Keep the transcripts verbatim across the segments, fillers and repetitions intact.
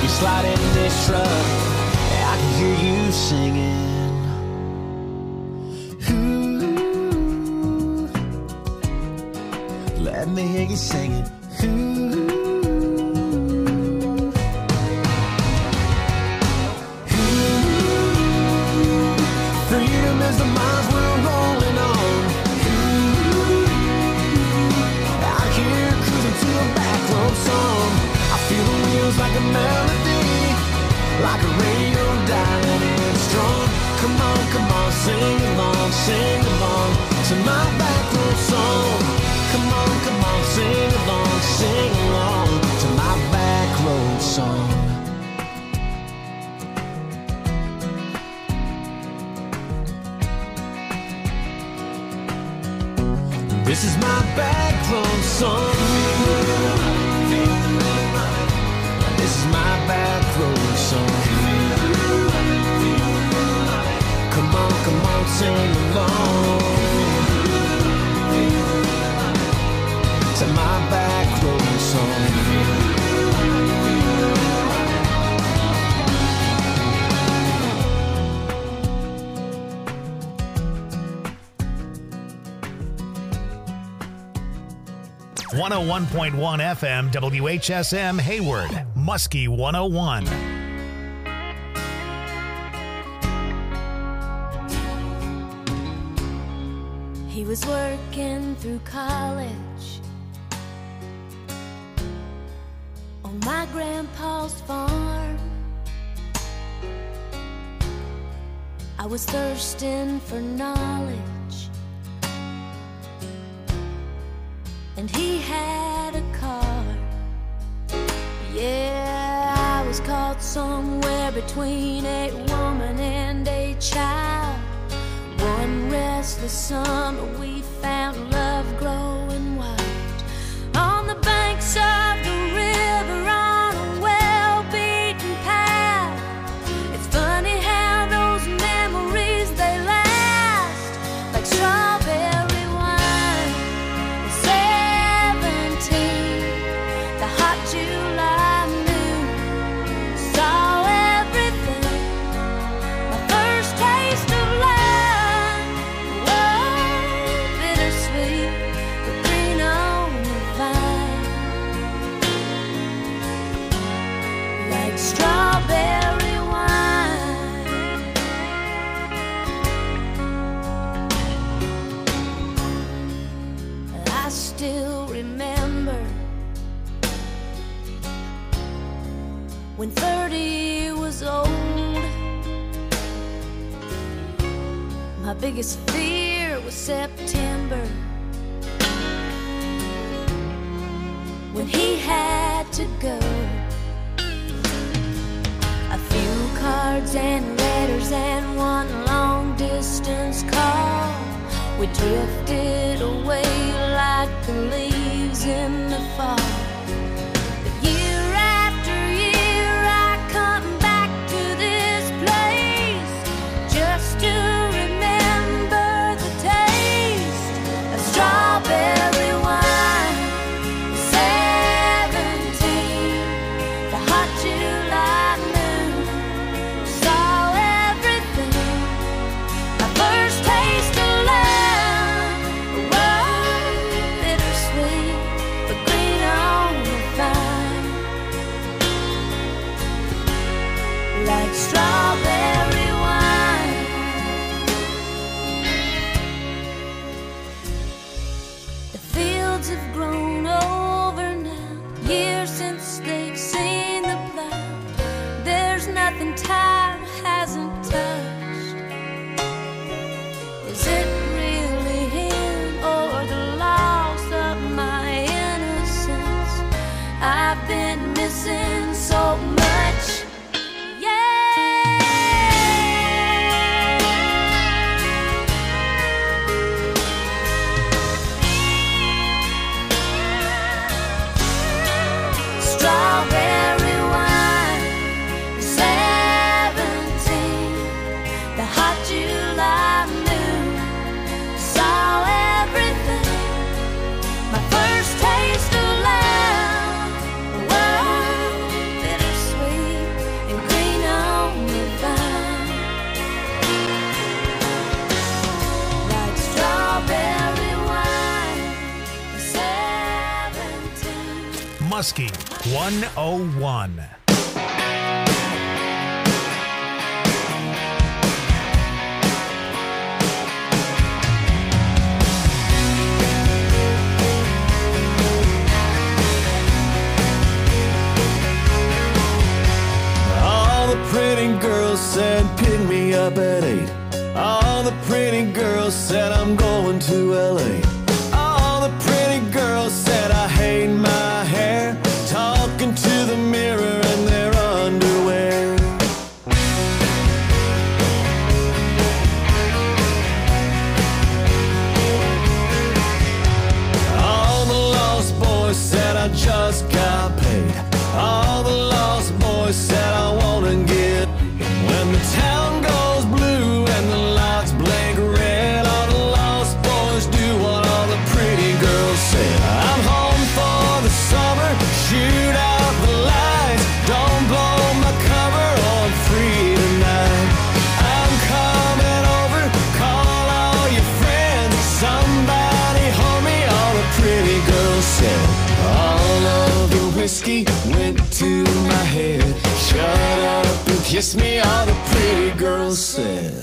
You slide in this truck, I can hear you singing. Ooh, let me hear you singing. Ooh. Freedom is the miles we're rolling on. Ooh, out here cruising to a back road song. I feel the wheels like a melody, like a radio dialing in strong. Come on, come on, sing along, sing along to my back road song. Come on, come on, sing along, sing along to my back road song. This is my back road song. This is my back road song. Come on, come on, sing along to my back road song. one oh one point one F M W H S M Hayward, Muskie one oh one. He was working through college on my grandpa's farm. I was thirsting for knowledge, and he had a car. Yeah, I was caught somewhere between a woman and a child. One restless summer we found love growing wild on the banks of the river on a well-beaten path. It's funny how those memories, they last like strawberry wine. Seventeen, the hot July noon, saw everything. My first taste of love, whoa, bittersweet, but green on the vine, like strawberry wine. I still remember when thirty was old. My biggest fear was September, when he had to go. A few cards and letters and one long distance call. We drifted away like the leaves in the fall. But year after year I come back to this place just to remember the taste of strawberry wine. Seventeen, the hot July noon, saw everything. My first taste of love, whoa, bittersweet, but green on the vine, like strawberry wine. The fields have grown over now, years since they've seen the plow. There's nothing time hasn't touched. Is it really him or the loss of my innocence? I've been missing so much. Yeah. Muskie one oh one. All the pretty girls said pick me up at eight. All the pretty girls said I'm going to L A. All the pretty girls said I hate my hair, talking to the mirror in their underwear. All the lost boys said I just got paid. All the lost boys said I wanna get. When the town goes blue and the lights blink red, all the lost boys do what all the pretty girls said. I'm home for the summer, shoot out the lights, don't blow my cover, on free tonight. I'm coming over, call all your friends, somebody hold me, all the pretty girls said. All of the whiskey went to my head, shut up and kiss me, all the pretty girls said.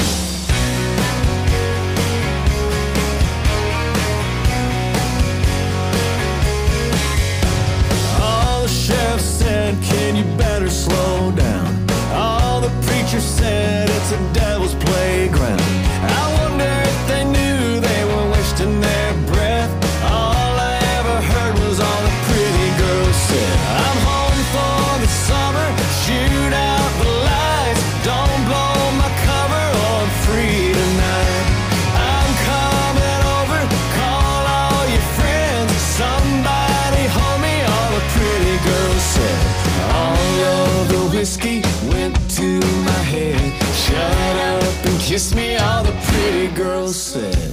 All the sheriff said, can you better slow down? All the preachers said, it's a devil's playground. I wonder if they knew they were wasting their breath. All I ever heard was all the pretty girls said. I'm home for the summer, shoot out the lights, don't blow my cover, on free tonight. I'm coming over, call all your friends, somebody hold me, all the pretty girls said. All of the whiskey went to my head, shut up and kiss me, all the pretty girls said.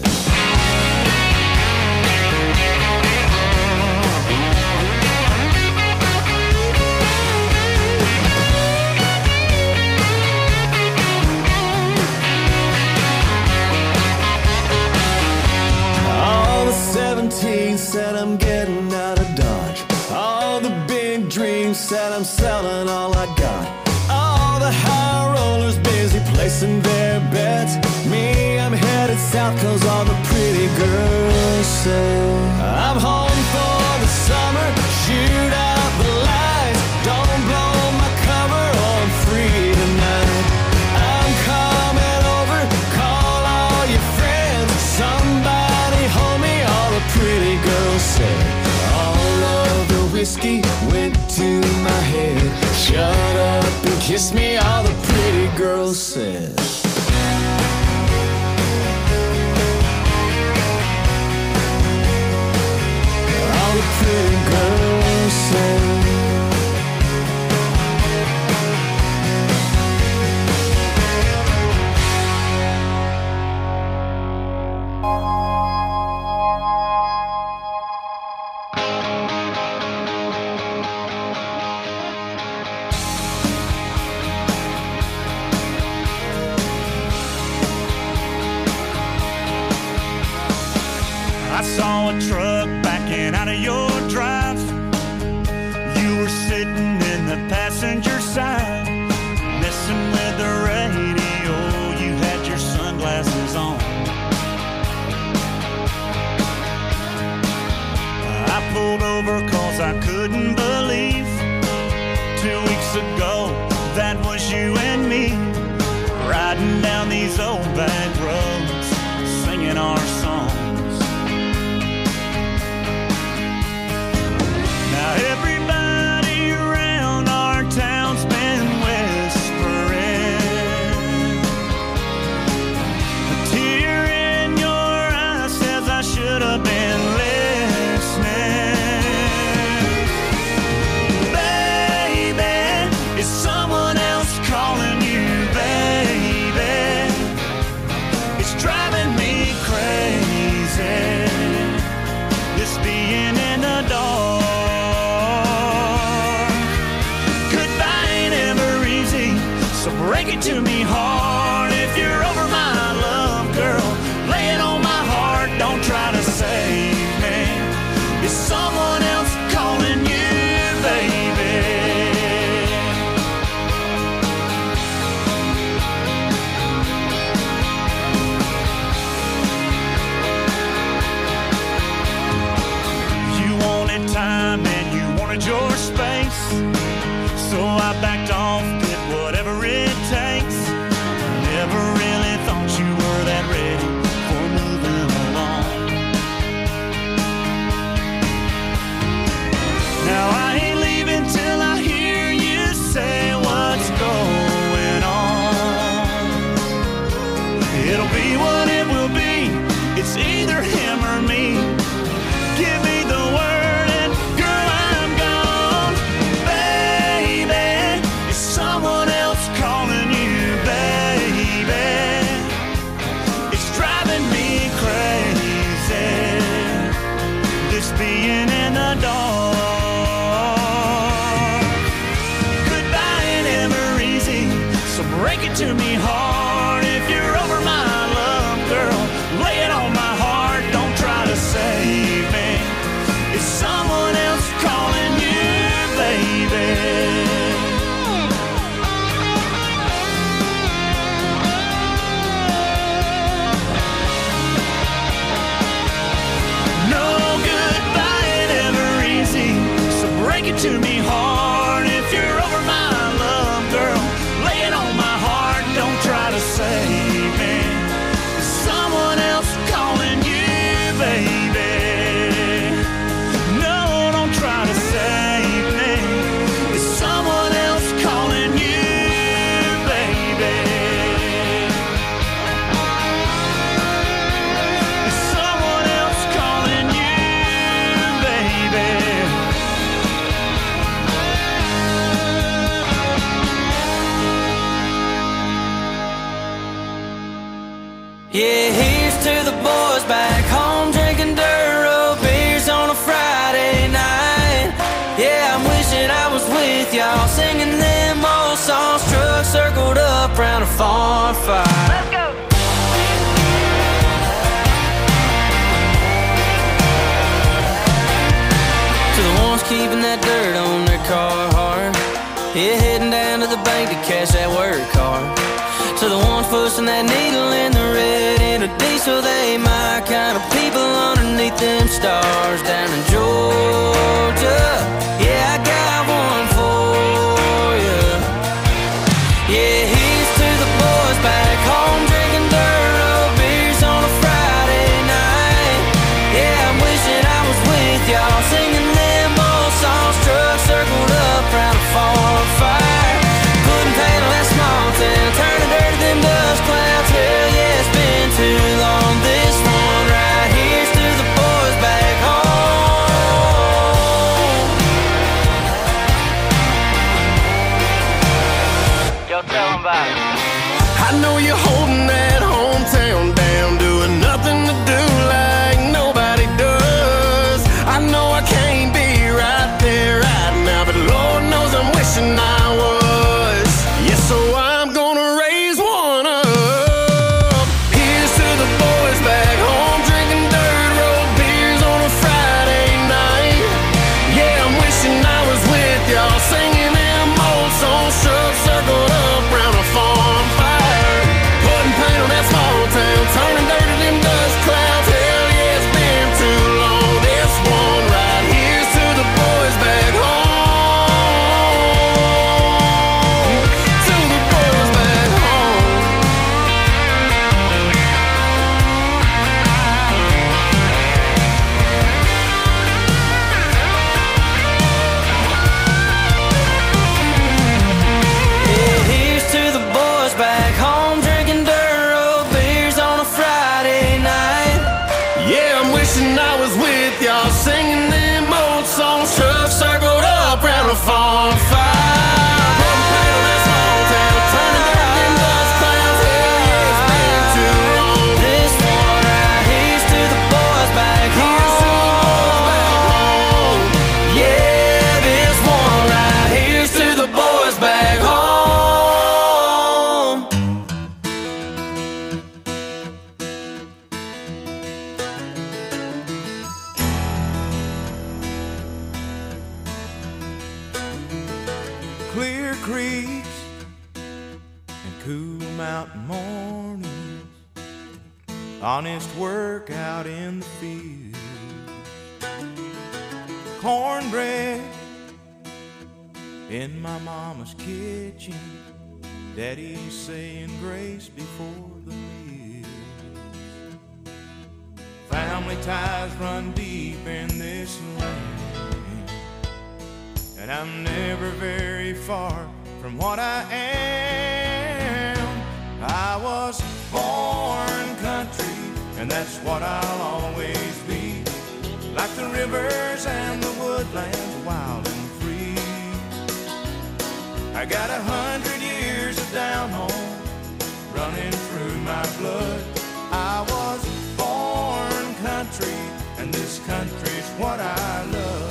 seventeen said I'm getting out of Dodge. All the big dreams said I'm selling all I got. All the high rollers busy placing their bets. Me, I'm headed south cause all the pretty girls say. I'm home for the summer, shoot out the lights, don't blow my cover, on free tonight. I'm coming over, call all your friends, somebody hold me, all the pretty girls said. All of the whiskey went to my head, shut up and kiss me, all the pretty girls said. All the pretty girls said. I saw a truck backing out of your drive. You were sitting in the passenger side, messing with the radio. You had your sunglasses on. I pulled over cause I couldn't believe two weeks ago that was you and me, riding down these old back roads, singing our songs. Now everybody around our town's been whispering. A tear in your eye says I should have been listening. Baby, is someone else calling you, baby? It's driving me crazy, this being in the dark. So break it to me hard if you're over my love, girl. Lay it on my heart, don't try to save me. Is someone else calling you, boys back home drinking dirt road beers on a Friday night. Yeah, I'm wishing I was with y'all singing them old songs. Trucks circled up round a farm fire. Let's go. To the ones keeping that dirt on their car hard. Yeah, heading down to the bank to cash that work car. To the ones pushing that needle in the red in a diesel, they my kind of people underneath them stars down in Georgia. Yeah, I got one for you. Yeah, here's to the boys back home drinking dirt road beers on a Friday night. Yeah, I'm wishing I was with y'all singing them old songs. Trucks circled up round a farm fire. Putting paint on that small town, turning dirt to them dust clouds. Hell yeah, it's been too long. This one right here's to the boys back home. Yo, tell them about it. I know you're holding that hometown down, doing nothing to do like nobody does. I know I can't be right there right now, but Lord knows I'm wishing I was. Yes, so I'm gonna raise one up. Here's to the boys back home drinking dirt road beers on a Friday night. Yeah, I'm wishing I was with y'all singing them old songs. Trucks circled up round a farm fire. Putting paint on that small town, turning dirt to them dust clouds. Hell yeah, it's been too long. This one right here's to the boys back home. To the boys back home. Yeah, here's to the boys back home drinking dirt road beers on a Friday night. Yeah, I'm wishing I was with y'all singing them old songs. Trucks circled up round a farm fire. Putting paint on that small town, turning dirt to them dust clouds. Hell yeah, it's been too long. This one right here's to the boys back Here's to the boys back home. home. Yeah, this one right here's to the boys back home. Clear creeks and cool mountain mornings, honest work out in the field, cornbread in my mama's kitchen, daddy saying grace before the meal. Family ties run deep in this land, and I'm never very far from what I am. I was born country, and that's what I'll always be. Like the rivers and the woodlands, wild and free. I got a hundred years of down home running through my blood. I was born country, and this country's what I love.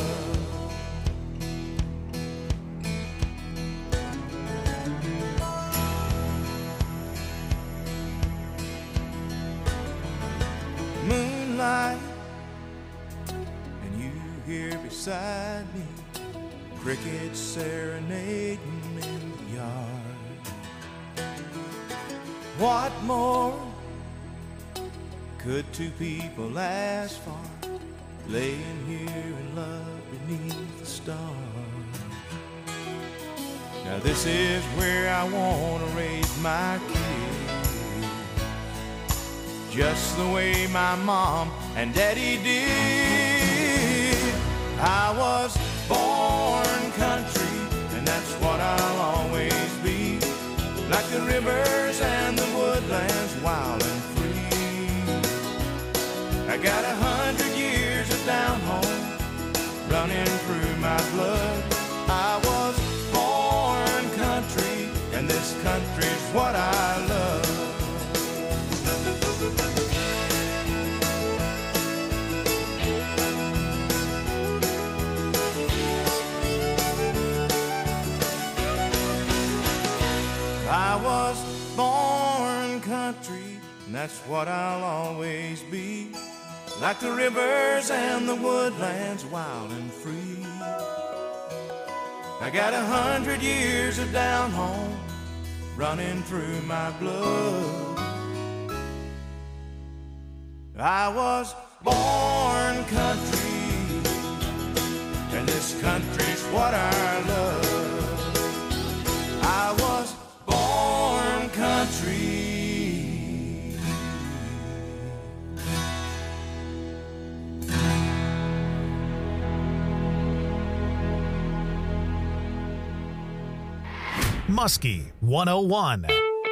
Moonlight, and you here beside me, crickets serenading in the yard. What more could two people ask for, laying here in love beneath the stars? Now this is where I want to raise my kids, just the way my mom and daddy did. I was born country, and that's what I'll always be. Like the rivers and the woodlands, wild and free. I got a hundred years of down home running through my blood. I was born country, and this country's what I love. I was born country, and that's what I'll always be. Like the rivers and the woodlands, wild and free. I got a hundred years of down home running through my blood. I was born country, and this country's what I love. I was born country. Muskie one oh one.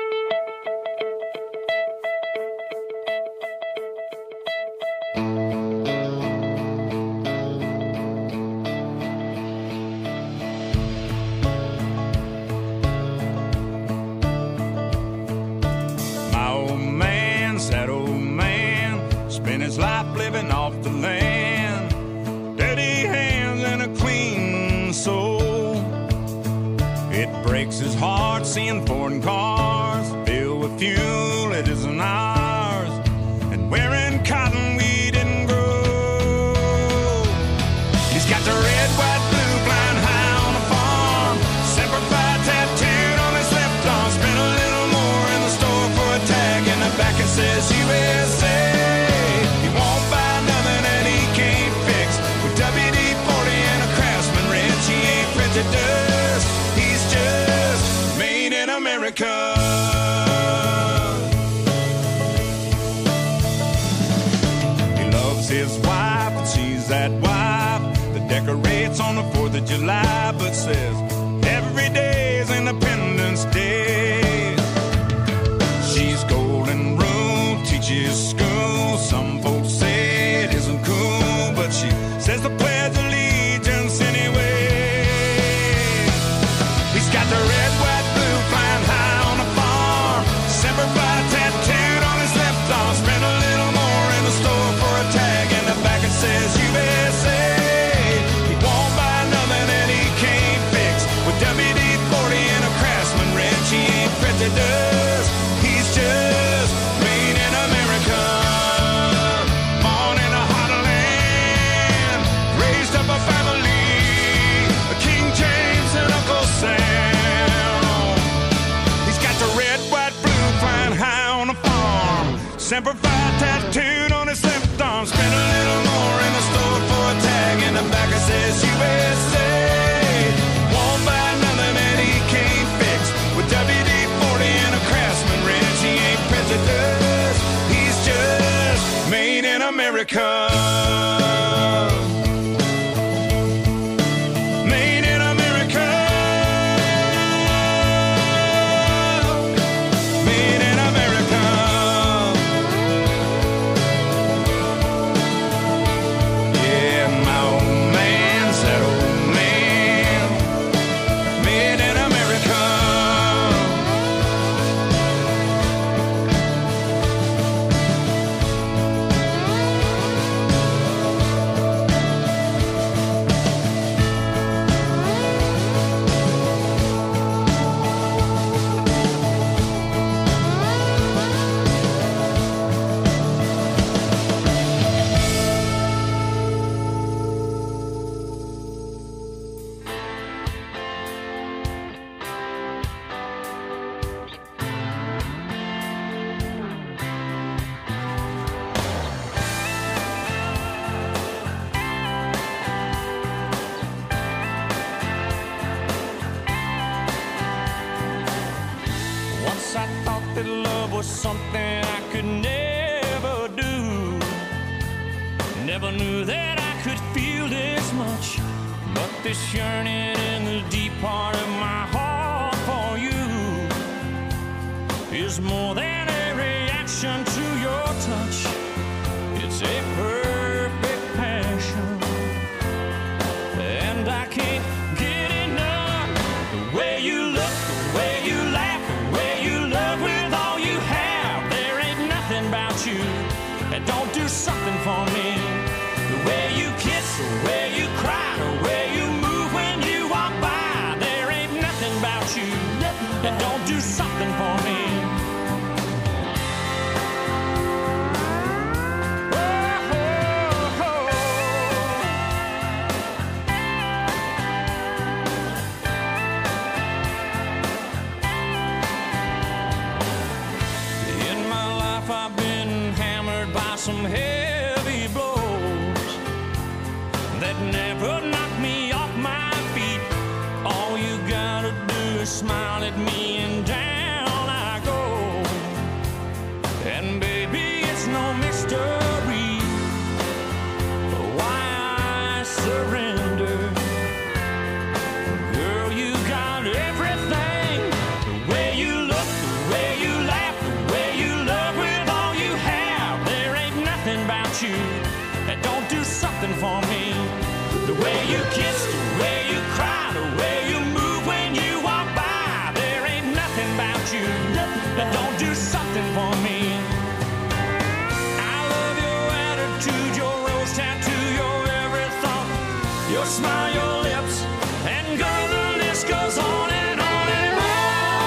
My old man, sad old man, spent his life living off the land. Dirty hands and a clean soul. It breaks his heart seeing foreign cars filled with fuel it isn't ours, and wearing cotton we didn't grow. He's got the red, white, blue, flying high on the farm, Semper Fi tattooed on his left arm. Spent a little more in the store for a tag in the back it says U S A. He won't buy nothing that he can't fix, with W D forty and a Craftsman wrench. He ain't printed dust, he's just made in America. He loves his wife and she's that wife that decorates on the fourth of July, but says every day is Independence Day. She's golden rule, teaches school. Some folks say it isn't cool, but she says the pledge of allegiance anyway. He's got the red, white, blue, flying high on the farm, Semper Fi tattooed on his left arm. Spent a little more in the store for a tag in the back it says U S A. He won't buy nothing that he can't fix, with W D forty and a Craftsman wrench. He ain't printed dust, he's just made in America. Born in a hot land, raised up a family, King James and Uncle Sam. He's got the red, white, blue, flying high on the farm, Semper Fi tattooed on his left arm. Spent a little more in the store for a tag in the back it says U S A. Won't buy nothing that he can't fix, with W D forty and a Craftsman wrench. He ain't printed dust, he's just made in America. Made in America. Made in America. Yeah, my old man, sad old man, made in America. Once I thought that love was something I could never do. Never knew that I could feel this much, but this yearning in the deep part of my heart for you is more than a reaction to your touch. It's a perfect passion, and I can't get enough. The way you look, the way you laugh, the way you love with all you have. There ain't nothing about you that don't do something for me. The way you kiss, the way you cry, the way you move when you walk by. There ain't nothing about you that don't do something for me. Some heavy blows that never knock me off my feet. All you gotta do is smile at me and down I go. And baby, it's no mystery why I surrender. Girl, you got everything. The way you look, the way you laugh, the way you love with all you have. There ain't nothing about you that don't do something for me. The way you kiss, the way you cry, the way you move when you walk by. There ain't nothing about you that don't do something for me. I love your attitude, your rose tattoo, your every thought, your smile, your lips, and girl, the list goes on and on and on.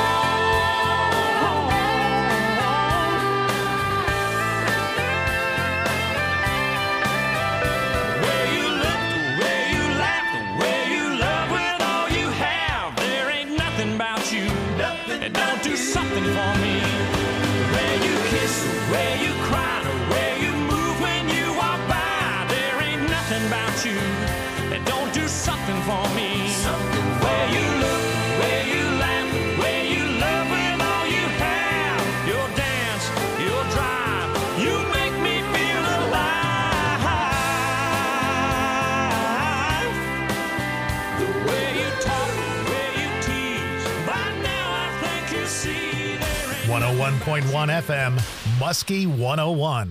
The way you look, the way you laugh, the way you love with all you have. There ain't nothing about you that don't do something for me. The way you kiss, the way you cry, the way you move when you walk by. There ain't nothing about you that don't do something for me. The way you look, the way you laugh, the way you love with all you have. Your dance, your drive, you make me feel alive. The way you talk, the way you tease, by now I think you see there ain't one oh one point one F M, Muskie one oh one.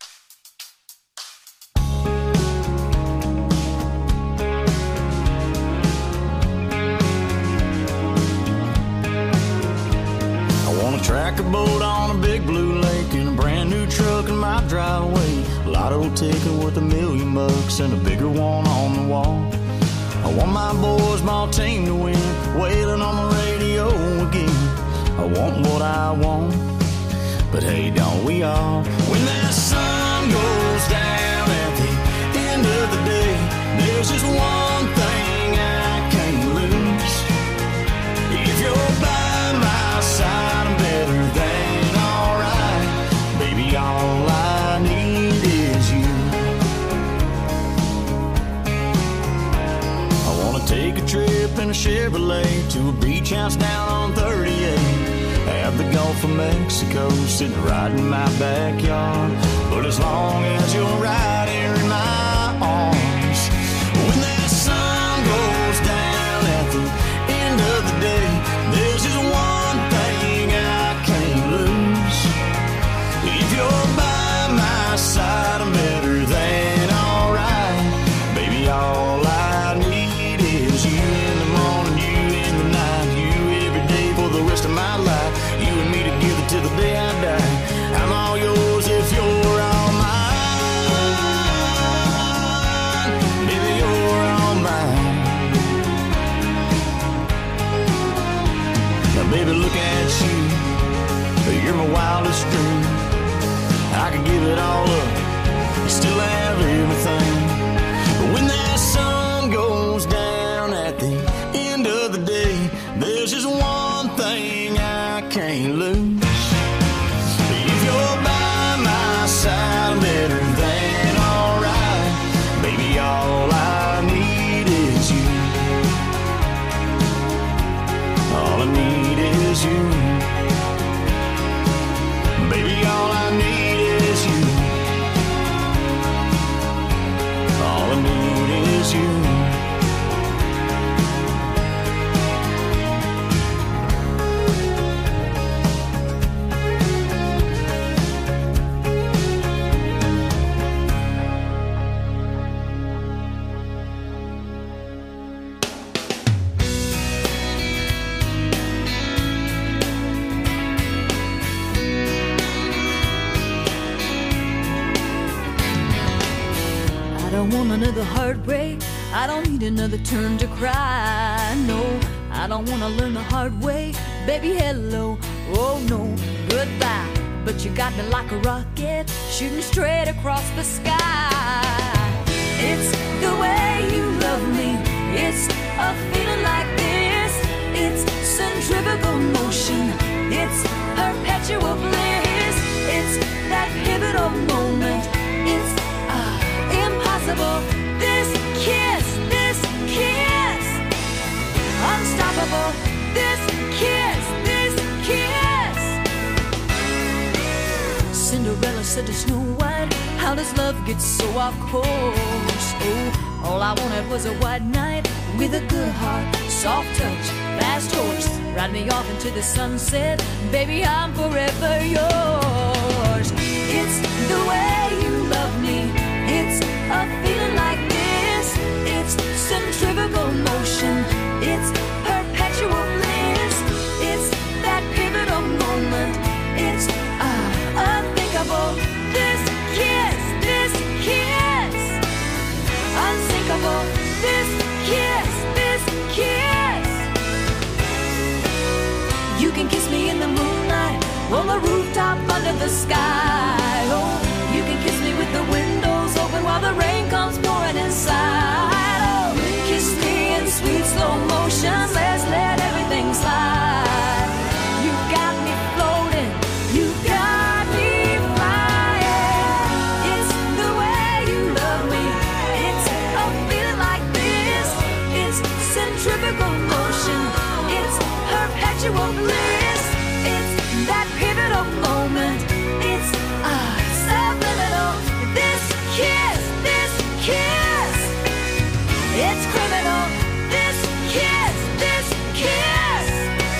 I want a tracker boat on a big blue lake and a brand new truck in my driveway. A lotto ticket worth a million bucks and a bigger one on the wall. I want my boys' ball team to win, wailing on the radio again. I want what I want, but hey, don't we all? When that sun goes down at the end of the day, there's just one thing I can't lose. If you're by my side, I'm better than alright. Baby, all I need is you. I wanna take a trip in a Chevrolet to a beach house down on thirty-eight. Have the Gulf of Mexico sitting right in my backyard. But as long as you're right here in my arms, when that sun goes down at the end of the day, there's just one thing I can't lose. If you're by my side, I'm better than alright. Baby, all I need is you in the morning, you in the night, you every day for the rest of my life. You and me together till the day I die. I'm all yours if you're all mine. Baby, you're all mine. Now, baby, look at you. You're my wildest dream. I could give it all up, you still have everything. But when that sun goes down at the end of the day, there's just one thing I can't lose. If you're by my side, I'm better than alright. Baby, all I need is you. All I need is you. Baby, all I need is you. All I need is you. I don't want another heartbreak. I don't need another turn to cry. No, I don't want to learn the hard way. Baby, hello, oh no, goodbye. But you got me like a rocket, shooting straight across the sky. It's the way you love me, it's a feeling like this. It's centrifugal motion, it's perpetual bliss. It's that pivotal moment, it's uh, impossible. This kiss, this kiss, unstoppable. This kiss, this kiss. Cinderella said to Snow White, how does love get so off course? Oh, all I wanted was a white knight with a good heart, soft touch, fast horse. Ride me off into the sunset, baby, I'm forever yours. It's the way you love me, it's a feeling like this. It's centrifugal motion, it's perpetual bliss. It's that pivotal moment, it's uh, unthinkable. This kiss, this kiss, unsinkable. This kiss, this kiss. You can kiss me in the moonlight, on the rooftop under the sky. Oh, you can kiss me with the windows open while the rain comes pouring inside. Oh, kiss me in sweet slow motion, let's let everything slide. You got me floating, you got me flying. It's the way you love me, it's a feeling like this. It's centrifugal motion, it's perpetual bliss. It's that pivotal moment, it's uh, subliminal. This kiss, this kiss, it's criminal. This kiss, this kiss,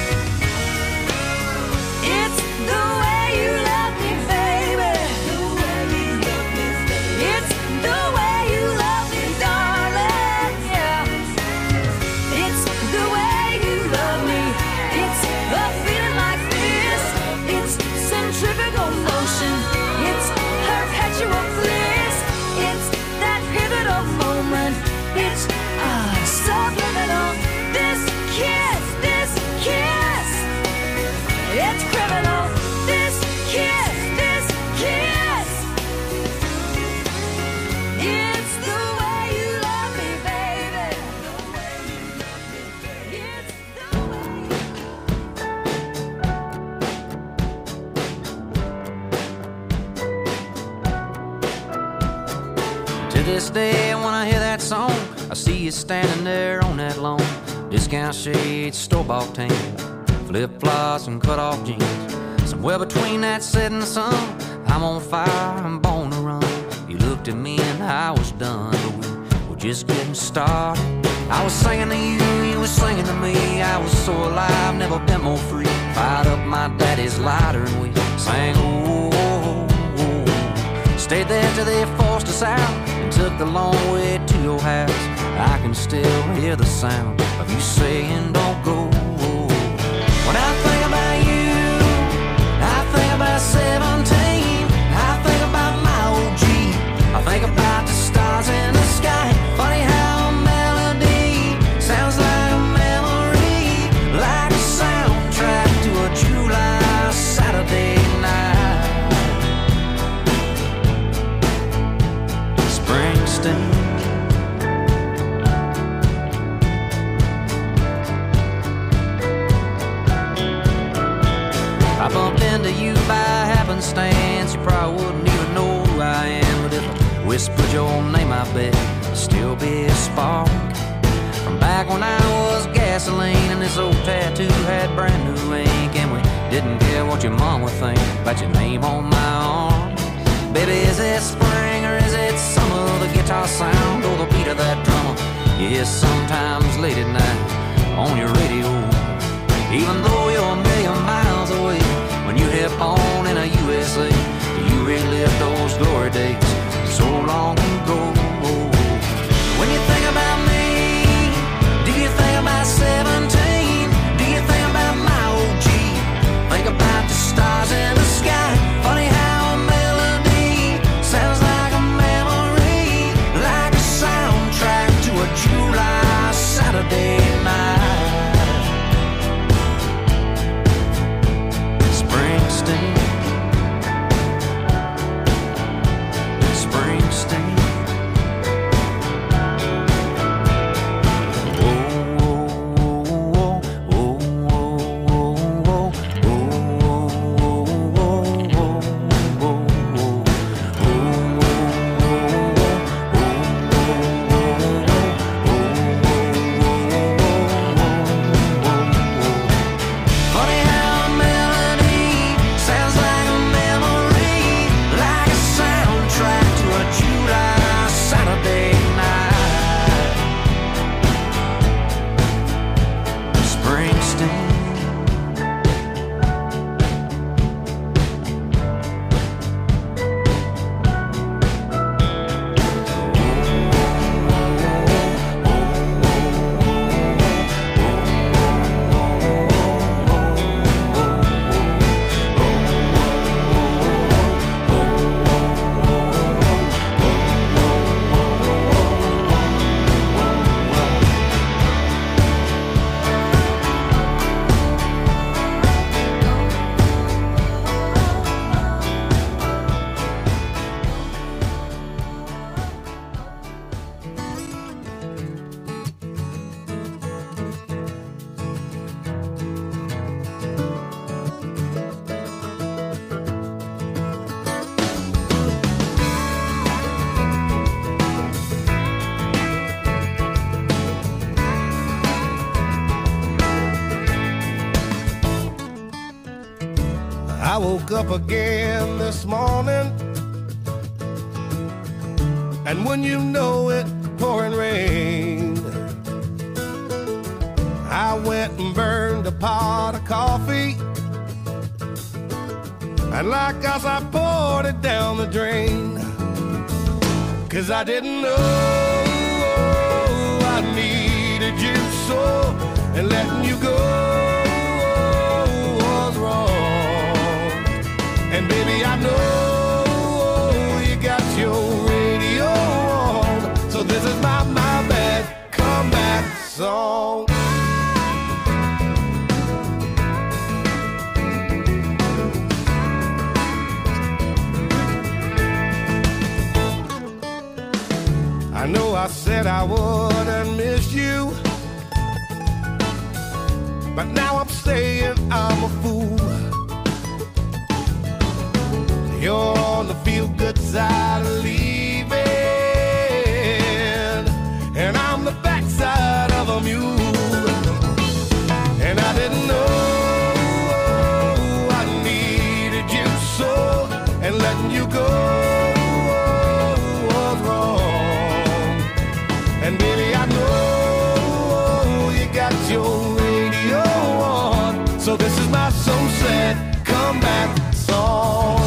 it's the way you love me, baby. It's the way you love me, darling, yeah. It's the way you love me, it's a feeling like this. It's centrifugal motion, it's perpetual bliss. It's that pivotal moment, it's uh, subliminal. This kiss, this kiss, it's criminal. This kiss, this kiss, it's the way you love me, baby. It's the way. To this day, when I hear that song, I see you standing there on that lawn. Discount shades, store-bought tan, flip-flops and cut-off jeans. Somewhere between that setting sun, I'm on fire, I'm born to run. You looked at me and I was done, but we were just getting started. I was singing to you, you were singing to me. I was so alive, never been more free. Fired up my daddy's lighter and we sang, oh, oh, oh, oh. Stayed there till they forced us out and took the long way to your house. I can still hear the sound of you saying don't go. When I think about you, I think about seventeen. I think about my old Jeep. I think about the stars in the sky. Funny how a melody sounds like a memory, like a soundtrack to a July Saturday night. Springsteen. I bumped into you by happenstance. You probably wouldn't even know who I am, but if I whispered your name, I bet it'd still be a spark from back when I was gasoline and this old tattoo had brand new ink, and we didn't care what your mom would think about your name on my arm. Baby, is it spring or is it summer? The guitar sound or the beat of that drummer? Yes, sometimes late at night on your radio, even though you're a million miles away. When you hit on in a U S A, you relive those glory days so long ago. When you think about me, do you think about seventeen? Do you think about my old Jeep? Think about the stars in the sky. Funny how a melody sounds like a memory, like a soundtrack to a July Saturday night. I woke up again this morning, and when you know it, pouring rain. I went and burned a pot of coffee, and like us I poured it down the drain. Cause I didn't know I needed you so, and letting you go was wrong. And baby, I know you got your radio on, so this is my, my bad comeback song. I know I said I wouldn't miss you, but now I'm saying I'm a fool. You're on the feel-good side of leaving, and I'm the backside of a mule. And I didn't know I needed you so, and letting you go was wrong. And baby, I know you got your radio on, so this is my so sad comeback song.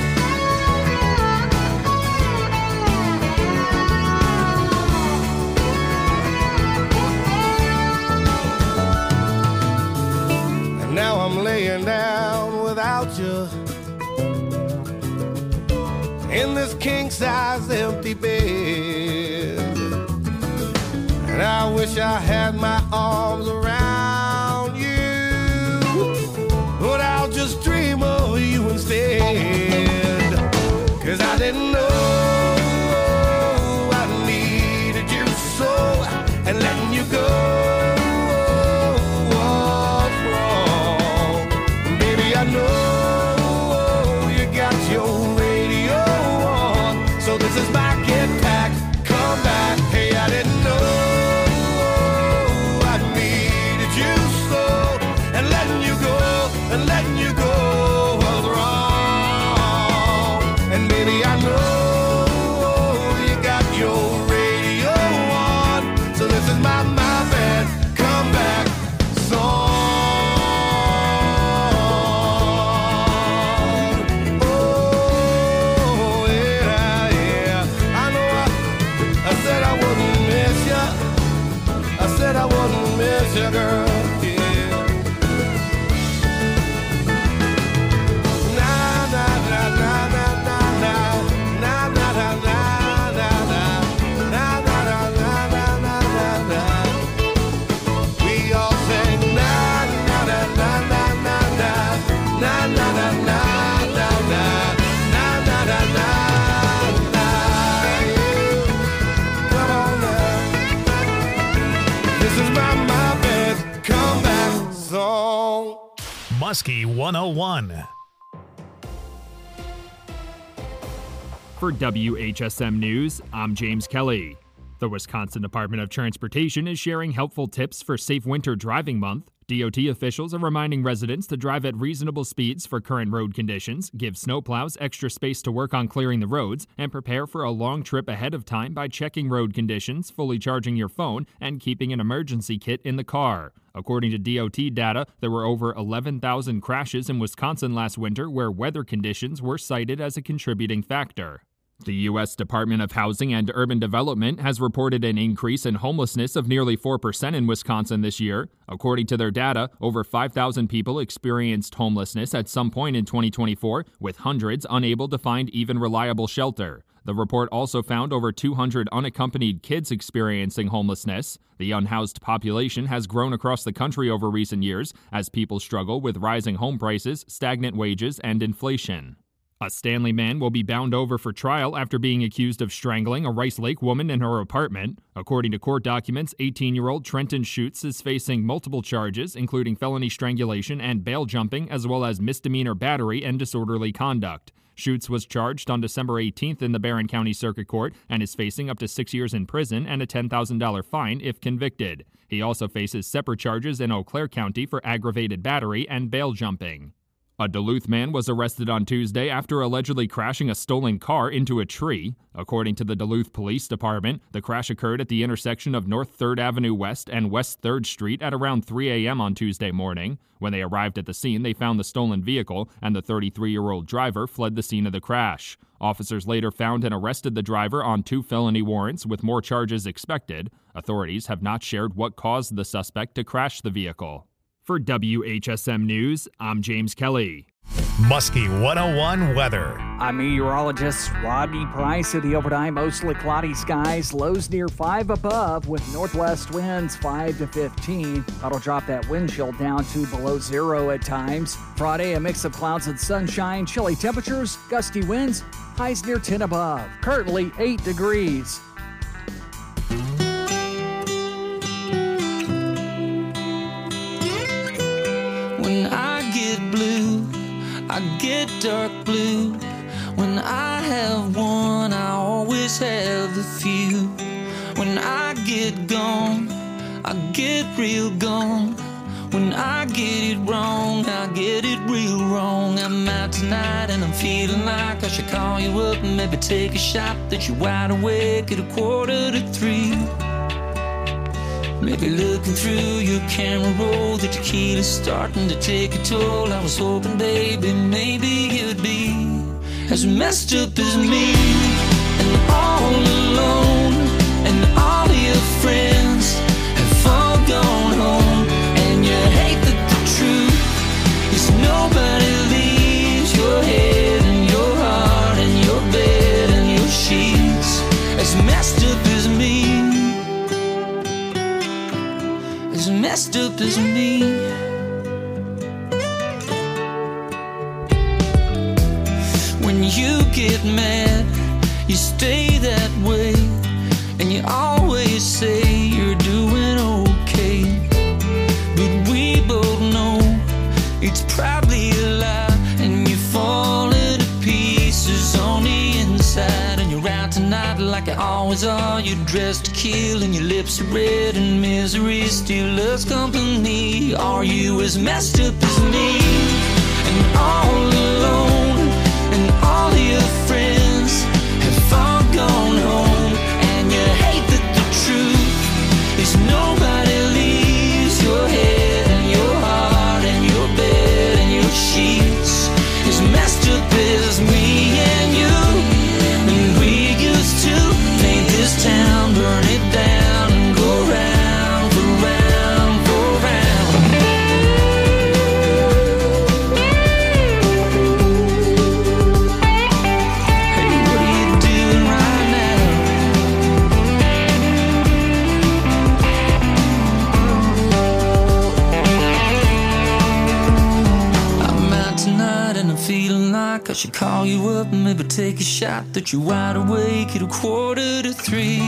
And now I'm laying down without you in this king-size empty bed. And I wish I had my arms around you, but I'll just dream of you instead. Cause I didn't know I needed you so, and letting you go was wrong. Baby, I know you got your radio on, so this is my get back, come back. Hey, I didn't know and letting you go was wrong. And baby, I know you got your radio on, so this is my, my bad comeback song. Oh, yeah, yeah. I know I, I said I wouldn't miss you. I said I wouldn't miss you, girl. Muskie one oh one. For W H S M News, I'm James Kelly. The Wisconsin Department of Transportation is sharing helpful tips for Safe Winter Driving Month. D O T officials are reminding residents to drive at reasonable speeds for current road conditions, give snowplows extra space to work on clearing the roads, and prepare for a long trip ahead of time by checking road conditions, fully charging your phone, and keeping an emergency kit in the car. According to D O T data, there were over eleven thousand crashes in Wisconsin last winter where weather conditions were cited as a contributing factor. The U S Department of Housing and Urban Development has reported an increase in homelessness of nearly four percent in Wisconsin this year. According to their data, over five thousand people experienced homelessness at some point in twenty twenty-four, with hundreds unable to find even reliable shelter. The report also found over two hundred unaccompanied kids experiencing homelessness. The unhoused population has grown across the country over recent years as people struggle with rising home prices, stagnant wages, and inflation. A Stanley man will be bound over for trial after being accused of strangling a Rice Lake woman in her apartment. According to court documents, eighteen-year-old Trenton Schutz is facing multiple charges, including felony strangulation and bail jumping, as well as misdemeanor battery and disorderly conduct. Schutz was charged on December eighteenth in the Barron County Circuit Court and is facing up to six years in prison and a ten thousand dollars fine if convicted. He also faces separate charges in Eau Claire County for aggravated battery and bail jumping. A Duluth man was arrested on Tuesday after allegedly crashing a stolen car into a tree. According to the Duluth Police Department, the crash occurred at the intersection of North third Avenue West and West third Street at around three a.m. on Tuesday morning. When they arrived at the scene, they found the stolen vehicle, and the thirty-three-year-old driver fled the scene of the crash. Officers later found and arrested the driver on two felony warrants, with more charges expected. Authorities have not shared what caused the suspect to crash the vehicle. For W H S M News, I'm James Kelly. Muskie one oh one weather. I'm meteorologist Rodney Price. At the overnight, mostly cloudy skies, lows near five above with northwest winds five to fifteen. That'll drop that wind chill down to below zero at times. Friday, a mix of clouds and sunshine, chilly temperatures, gusty winds, highs near ten above. Currently eight degrees. When I get blue, I get dark blue. When I have one, I always have a few. When I get gone, I get real gone. When I get it wrong, I get it real wrong. I'm out tonight and I'm feeling like I should call you up and maybe take a shot that you're wide awake at a quarter to three. Maybe looking through your camera roll, the tequila's starting to take a toll. I was hoping, baby, maybe you'd be as messed up as me, and all alone, and all of your friends have all gone home, and you hate that the truth is nobody leaves your head and your heart and your bed and your sheets as messed up as me. As messed up as me. When you get mad, you stay that way, and you always say you're doing okay. But we both know it's probably a lie, and you're falling to pieces on the inside, and you're out tonight like you always are. You're dressed to kill and your lips are red, and misery still loves company. Are you as messed up as me, and all alone, and all of your friends have all gone home, and you hate that the truth is nobody leaves your head and your heart and your bed and your sheets as messed up as me and you. And we used to paint this town, burn it down, and go round for round for round. Hey, what are you doing right now? I'm out tonight and I'm feeling like I should call you up and maybe take a shot that you're wide awake at a quarter to three.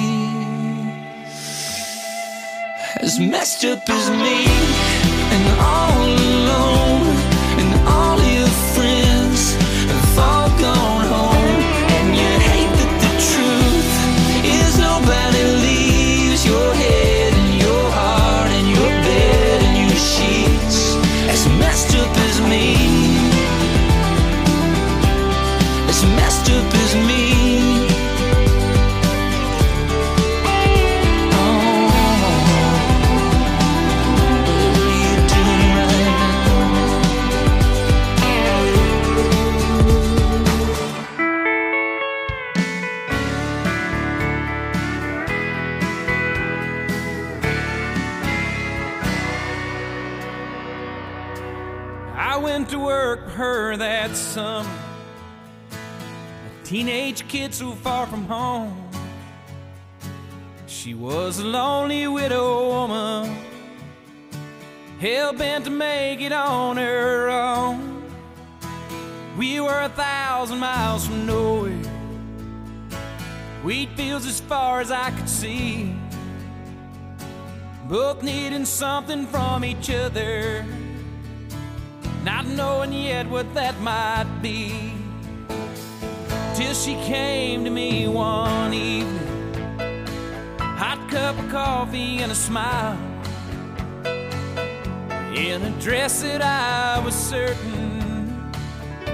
As messed up as me, and all alone, and all of your friends have all gone home, and you hate that the truth is nobody leaves your head and your heart and your bed and your sheets. As messed up as me, as messed up as me. I went to work for her that summer, a teenage kid so far from home. She was a lonely widow woman, hell-bent to make it on her own. We were a thousand miles from nowhere, wheat fields as far as I could see, both needing something from each other, not knowing yet what that might be. Till she came to me one evening, hot cup of coffee and a smile, in a dress that I was certain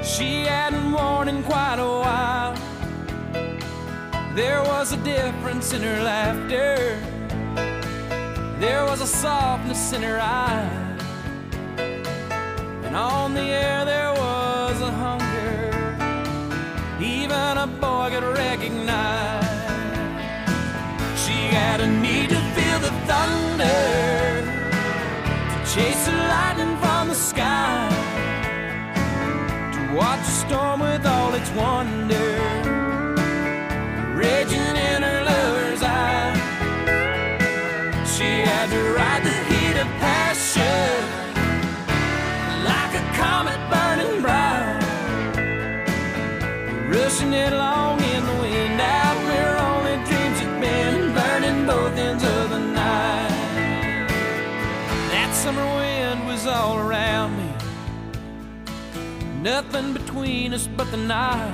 she hadn't worn in quite a while. There was a difference in her laughter, there was a softness in her eye, and on the air there was a hunger even a boy could recognize. She had a need to feel the thunder, to chase the lightning from the sky, to watch the storm with all its wonder raging in her lover's eye. She had to ride the heat of passion like a comet burning bright, rushing it along in the wind out where only dreams had been, burning both ends of the night. That summer wind was all around me, nothing between us but the night.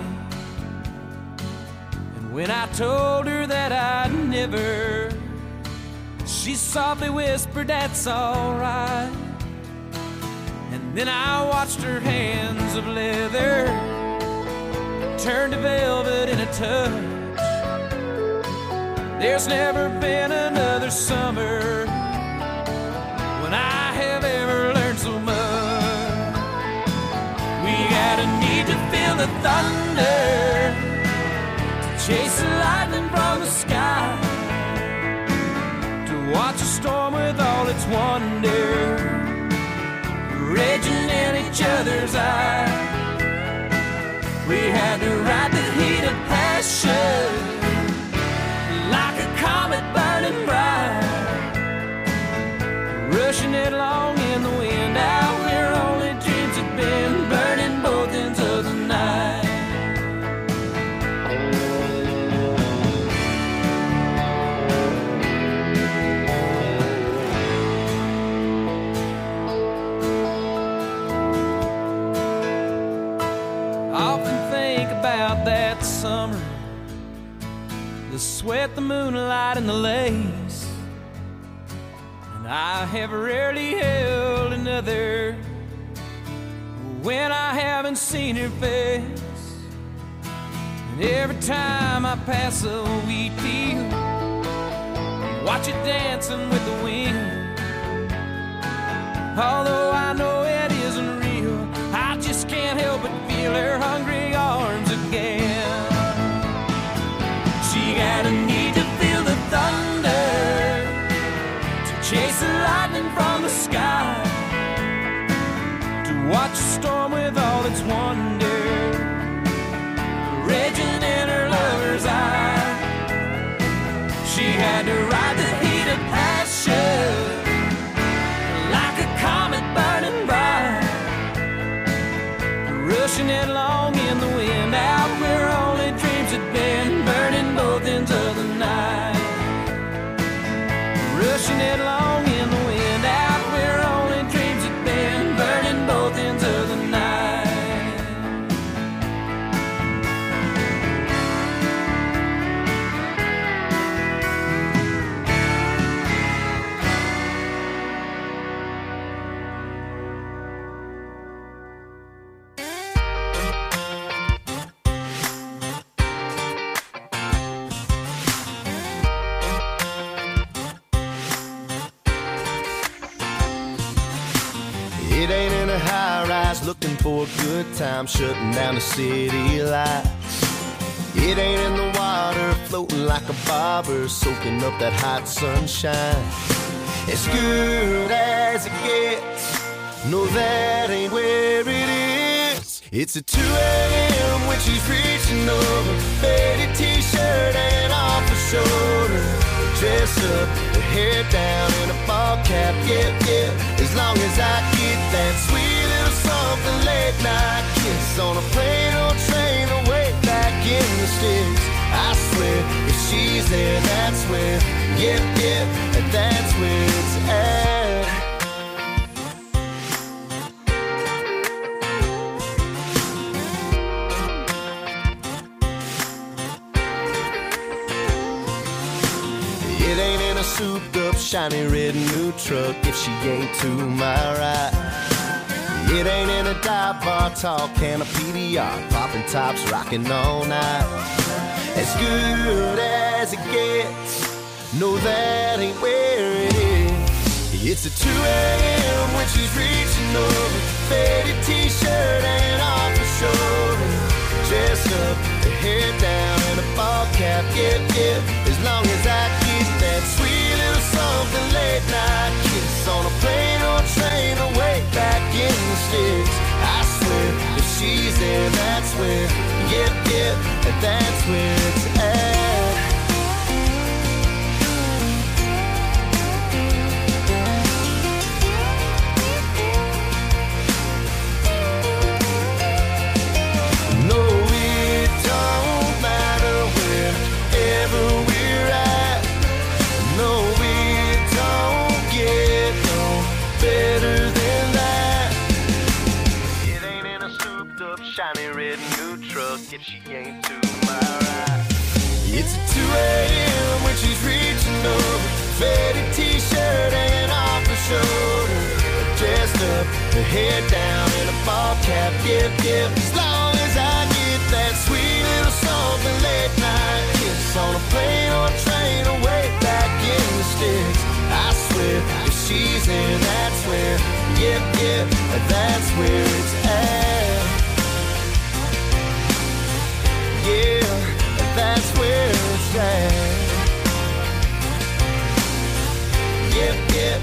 When I told her that I'd never, she softly whispered, that's alright. And then I watched her hands of leather turn to velvet in a touch. There's never been another summer when I have ever learned so much. We had a need to feel the thunder, chase the lightning from the sky, to watch a storm with all its wonder raging in each other's eye. We had to ride the heat of passion like a comet burning bright, rushing it along in the wind out where only dreams had been, burning both ends of the night. That summer, the sweat, the moonlight, and the lace, and I have rarely held another when I haven't seen her face. And every time I pass a wheat field, watch it dancing with the wind, although I know it isn't real, I just can't help but feel her hungry arms again. She had a need to feel the thunder, to chase the lightning from the sky, to watch a storm with all its wonder raging in her lover's eye. She had to ride the heat of passion like a comet burning bright, rushing it along in the wind out where only dreams had been, burning both ends of the night, rushing it along in the wind out where only dreams had been, burning both ends of the night. It ain't in a high rise looking for a good time, shutting down the city lights. It ain't in the water floating like a bobber, soaking up that hot sunshine. As good as it gets, no, that ain't where it is. It's at two a.m. when she's reaching over, faded t-shirt and off her shoulder, dress up, her hair down in a ball cap, yeah, yeah. As long as I get that sweet little something late night kiss on a plane or train away back in the sticks, I swear if she's there, that's where, yeah, yeah, that's where it's at. It ain't in a souped up, shiny red new truck if she ain't to my right. It ain't in a dive bar, talk can a P D R, popping tops, rocking all night. As good as it gets, no, that ain't where it is. It's a two a.m. when she's reaching over, faded t-shirt and off her shoulder, dressed up, her hair down and a ball cap, yep, yep. As long as I keep that sweet little something late night kiss on a plane or train or way back in the sticks. I swear, if she's there, that's where, yep, yep, that's where it's at. If she ain't to my right. It's a two a.m. when she's reaching over, faded t-shirt hanging off her shoulder, dressed up, her hair down and a ball cap, yep, yep. As long as I get that sweet little something late night kiss on a plane or train or way back in the sticks. I swear, if she's in, that's where, yep, yep, that's where it's at. Yeah, that's where it's at. Yep, yep.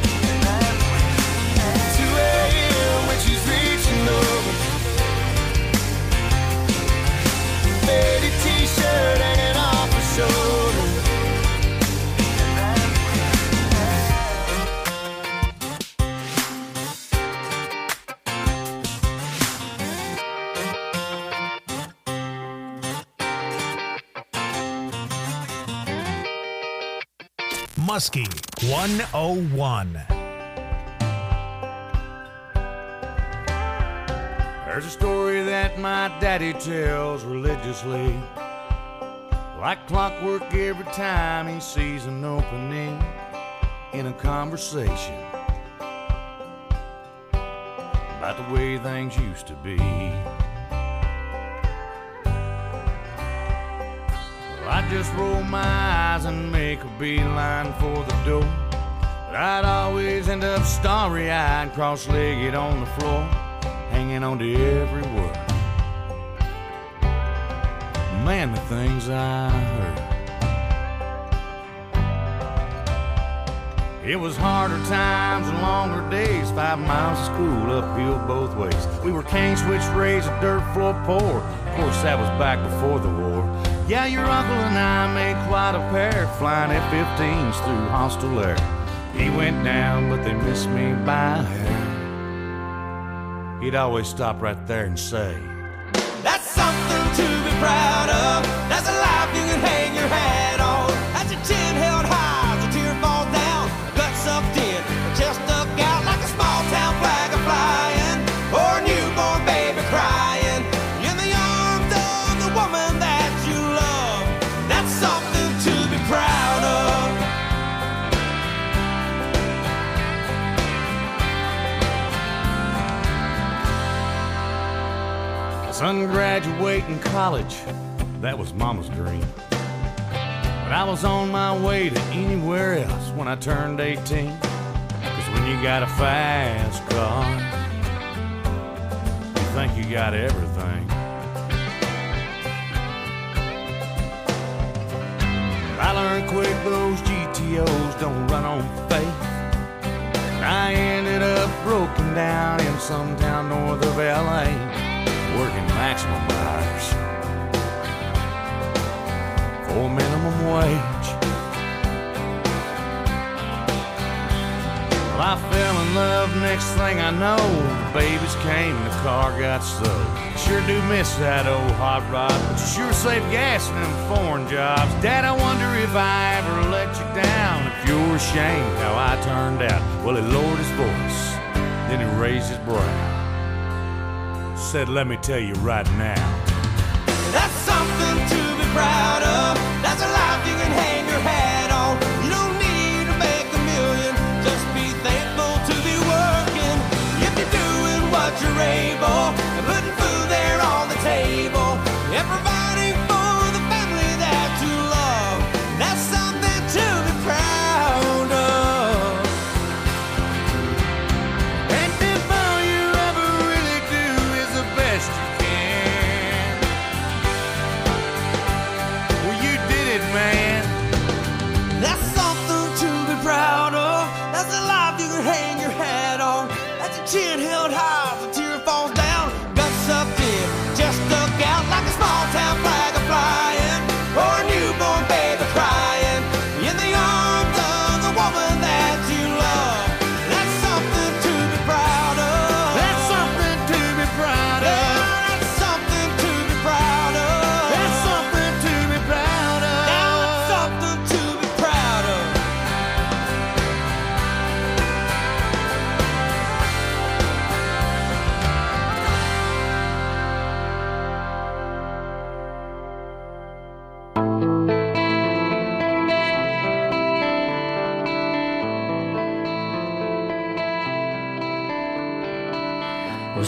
two a.m. when she's reaching over, faded t-shirt hanging off her shoulder. Muskie one oh one. There's a story that my daddy tells religiously, like clockwork every time he sees an opening in a conversation about the way things used to be. I'd just roll my eyes and make a beeline for the door, but I'd always end up starry-eyed, cross-legged on the floor, hanging on to every word. Man, the things I heard. It was harder times and longer days, five miles of school uphill both ways. We were cane switch raised, a dirt floor poor. Of course, that was back before the war. Yeah, your uncle and I made quite a pair, flying F fifteens through hostile air. He went down, but they missed me by a hair. He'd always stop right there and say, that's something to be proud of. That's a life you can hang your hat on. That's your chin held high as a tear falls down, gut sucked in, chest stuck out like a small town flag a flying, or a newborn baby crying in the arms of the woman that you love. That's something to be proud of. Son graduating college, that was mama's dream. But I was on my way to anywhere else when I turned eighteen. Cause when you got a fast car, you think you got everything. I learned quick those G T Os don't run on faith. I ended up broken down in some town north of L A, working maximum hours for minimum wage. Well, I fell in love, next thing I know, babies came and the car got sold. Sure do miss that old hot rod, but you sure save gas in them foreign jobs. Dad, I wonder if I ever let you down, if you're ashamed how I turned out. Well, he lowered his voice, then he raised his brow, said, let me tell you right now, that's something to be proud of. That's a life you can hang your hat on. You don't need to make a million, just be thankful to be working. If you're doing what you're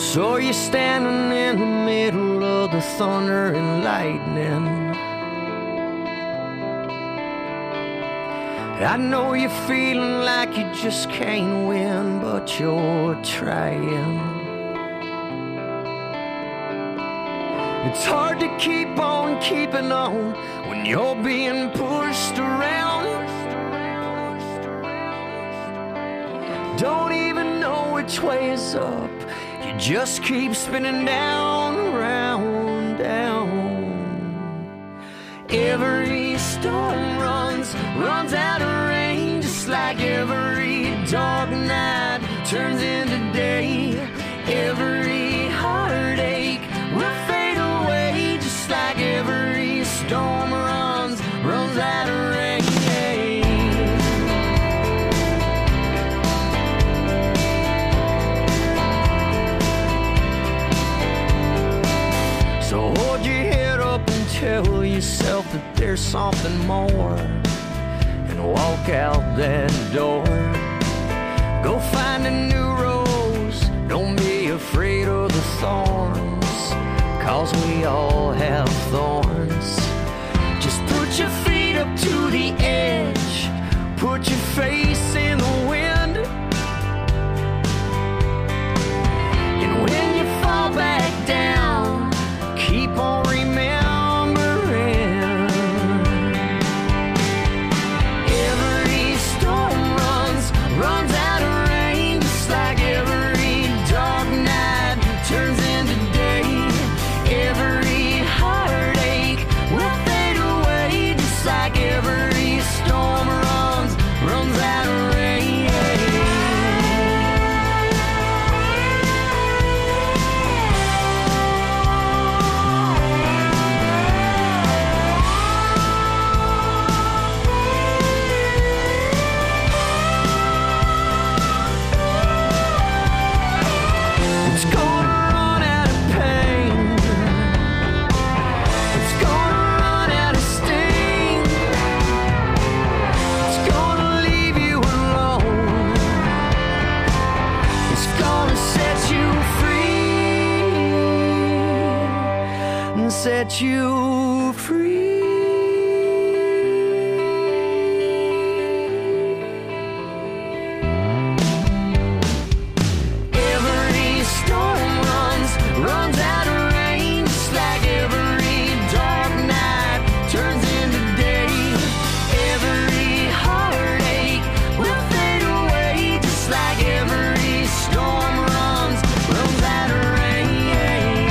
So you're standing in the middle of the thunder and lightning. I know you're feeling like you just can't win, but you're trying. It's hard to keep on keeping on when you're being pushed around. Don't even know which way is up. You just keep spinning down, round, down. Every storm runs, runs out of rain, just like every dark night turns into day. Every heartache will fade away, just like every storm runs, runs out of rain. So hold your head up and tell yourself that there's something more, and walk out that door. Go find a new rose, don't be afraid of the thorns, cause we all have thorns. Just put your feet up to the edge, put your face in the wind, and when you fall back down, keep on remembering. Every storm runs, runs out of rain, just like every dark night turns into day. Every heartache will fade away, just like every storm runs, runs out of rain. It's gonna run out of pain. It's gonna run out of sting. It's gonna leave you alone. It's gonna set you free and set you free. Every storm runs, runs out of rain, just like every dark night turns into day. Every heartache will fade away, just like every storm runs, runs out of rain.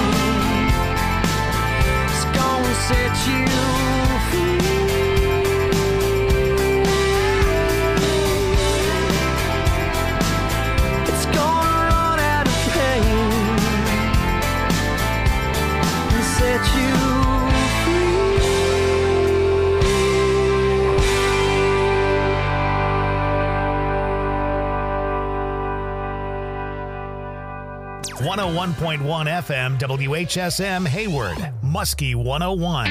It's gonna set you free. It's gonna run out of pain and set you free. one oh one point one F M W H S M Hayward, Muskie one oh one.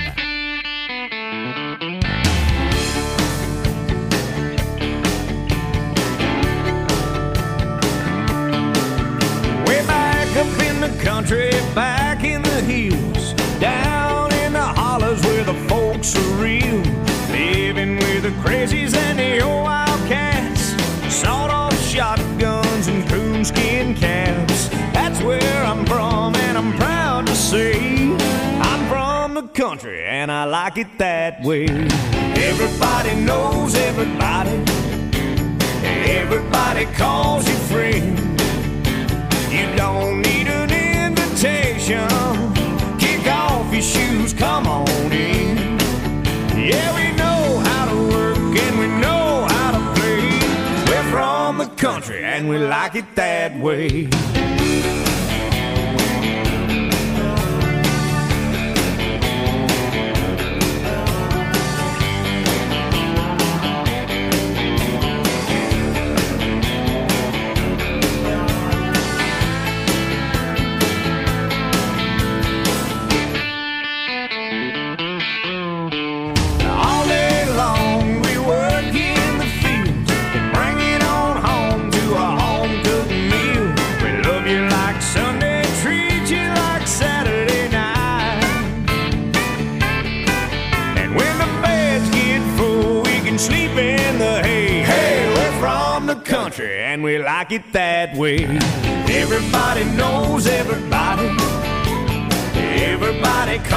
Way back up in the country, back in the hills, down in the hollers where the folks are real, living with the crazies and the old wildcats, sawed-off shotguns and coonskin caps. That's where I'm from, and I'm proud to say I'm from the country, and I like it that way. Everybody knows everybody, everybody calls you friend. You don't need an invitation. Kick off your shoes, come on in. Yeah, we know how to work and we know how to play. We're from the country and we like it that way. country, and we like it that way. Everybody knows everybody. Everybody